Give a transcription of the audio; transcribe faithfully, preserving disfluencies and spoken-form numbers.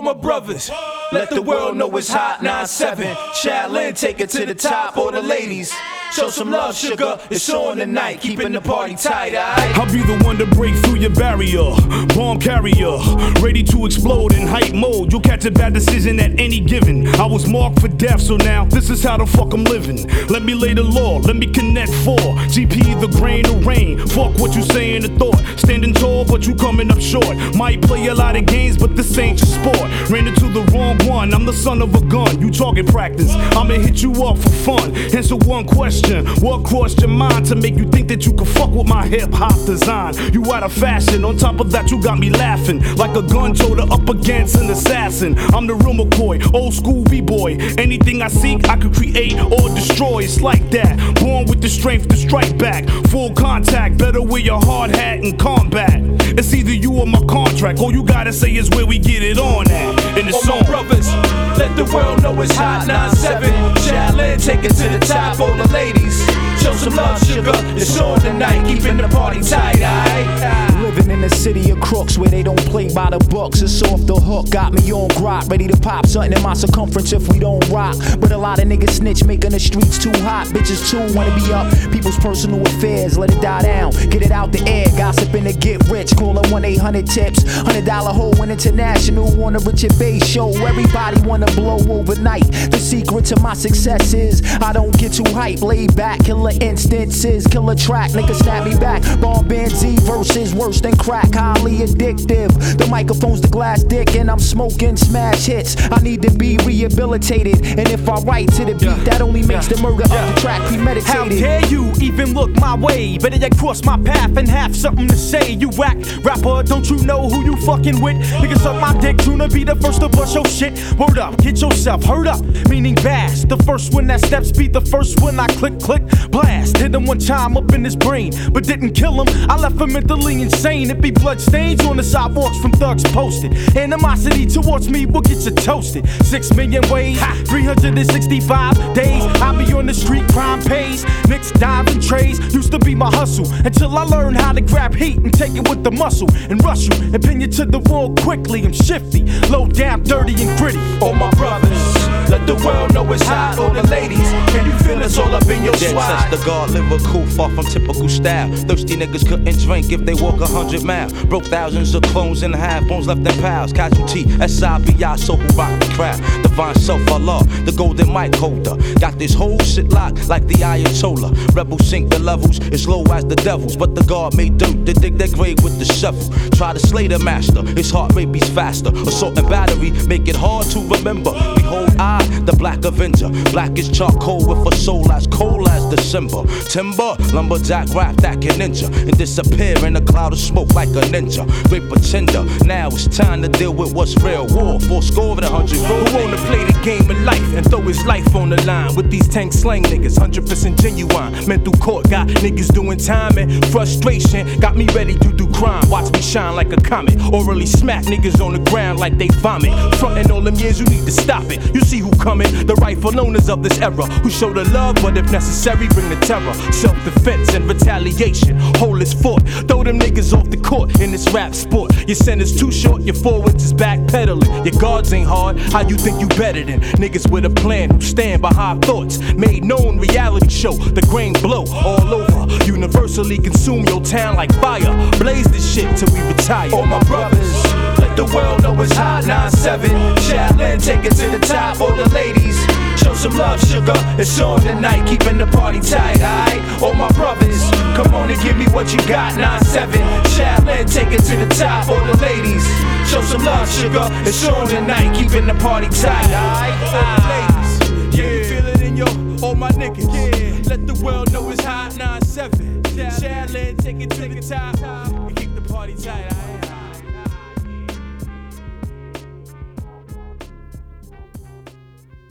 All my brothers, let the world know it's hot. Nine seven, Shaolin, take it to the top. All the ladies, show some love, sugar. It's on tonight, keeping the party tight, aight? I'll be the one to break through your barrier. Bomb carrier, ready to explode in hype mode. You'll catch a bad decision at any given. I was marked for death, so now this is how the fuck I'm living. Let me lay the law, let me connect four. G P the grain of rain. Fuck what you say in the thought. Standing tall, but you coming up short. Might play a lot of games, but this ain't your sport. Ran into the wrong one, I'm the son of a gun. You target practice, I'ma hit you up for fun. Answer one question, what crossed your mind to make you think that you could fuck with my hip-hop design? You out of fashion, on top of that you got me laughing like a gun toter up against an assassin. I'm the real McCoy, old school b-boy. Anything I seek, I could create or destroy. It's like that, born with the strength to strike back. Full contact, better wear your hard hat in combat. It's either you or my contract, all you gotta say is where we get it on at. In the All song, my brothers, let the world know it's hot. Nine seven, Shaolin, take it to the top. All the ladies, show some love, sugar. It's on tonight, keeping the party tight, aight? Living in the city of crooks where they don't play by the books. It's off the hook, got me on grok, ready to pop something in my circumference if we don't rock. But a lot of niggas snitch, making the streets too hot. Bitches too wanna be up people's personal affairs. Let it die down, get it out the air. Gossiping to get rich, call it one eight hundred tips. Hundred dollar hole in international on a Richard Bass show. Everybody wanna blow overnight. The secret to my success is I don't get too hype, laid back. Killer instances, killer track, nigga snap me back. Bomb Band Z versus worse than crack, highly addictive. The microphone's the glass dick and I'm smoking smash hits. I need to be rehabilitated, and if I write to the beat, yeah. that only makes yeah. the murder yeah. of the track premeditated. How dare you even look my way? Better yet cross my path and have something to say. You whack rapper, don't you know who you fucking with? Niggas suck my dick, tuna be the first to bust your shit. Word up, get yourself heard up, meaning bass. The first one that steps be the first one I click, click, blast. Hit him one time up in his brain, but didn't kill him. I left him mentally insane. It be blood stains on the sidewalks from thugs posted. Animosity towards me will get you toasted. Six million ways, three hundred sixty-five days. I be on the street, crime pays. Nicks, dimes, and trays used to be my hustle until I learned how to grab heat and take it with the muscle and rush you and pin you to the wall quickly. I'm shifty, low down, dirty, and gritty. All my brothers, let the world know it's hot. All the ladies, can you feel us all up in your Dead swag? touch the guard, lyrical, far from typical style. Thirsty niggas couldn't drink if they walk a hundred miles. Broke thousands of clones in half, bones left in piles. Casualty, S I B I, so who rock the crowd. Divine self, Allah, the golden mic holder. Got this whole shit locked like the Ayatollah. Rebels sink the levels as low as the devils, but the guard made dirt to dig their grave with the shovel. Try to slay the master, his heart rate beats faster. Assault and battery make it hard to remember. Behold, I, the Black Avenger, black as charcoal with a soul as cold as December. Timber, lumberjack rap that can ninja and disappear in a cloud of smoke like a ninja. Great pretender, now it's time to deal with what's real. War, four score and a hundred roll. Who wanna play the game of life and throw his life on the line with these tank slang niggas, one hundred percent genuine. Mental court got niggas doing time and frustration got me ready to do crime. Watch me shine like a comet, or really smack niggas on the ground like they vomit. Frontin' all them years, you need to stop it. You see who coming, the rightful owners of this era, who show the love, but if necessary, bring the terror. Self-defense and retaliation, hold his fort. Throw them niggas off the court in this rap sport. Your center's too short, your forwards is backpedaling. Your guards ain't hard, how you think you better than niggas with a plan who stand behind thoughts? Made known reality show, the grain blow all over. Universally consume your town like fire. Blaze this shit till we retire. All my brothers, let the world know it's hot. Nine seven, Shaolin, take it to the top. All the ladies, show some love, sugar. It's on tonight, keeping the party tight, aight? All my brothers, come on and give me what you got. Nine seven, Shaolin, take it to the top. All the ladies, show some love, sugar. It's on tonight, keeping the party tight, aight? All the ladies, yeah, you feel it in your, all my niggas. Yeah, let the world know it's hot. Nine seven, Shaolin, take it to the top and keep the party tight, aight?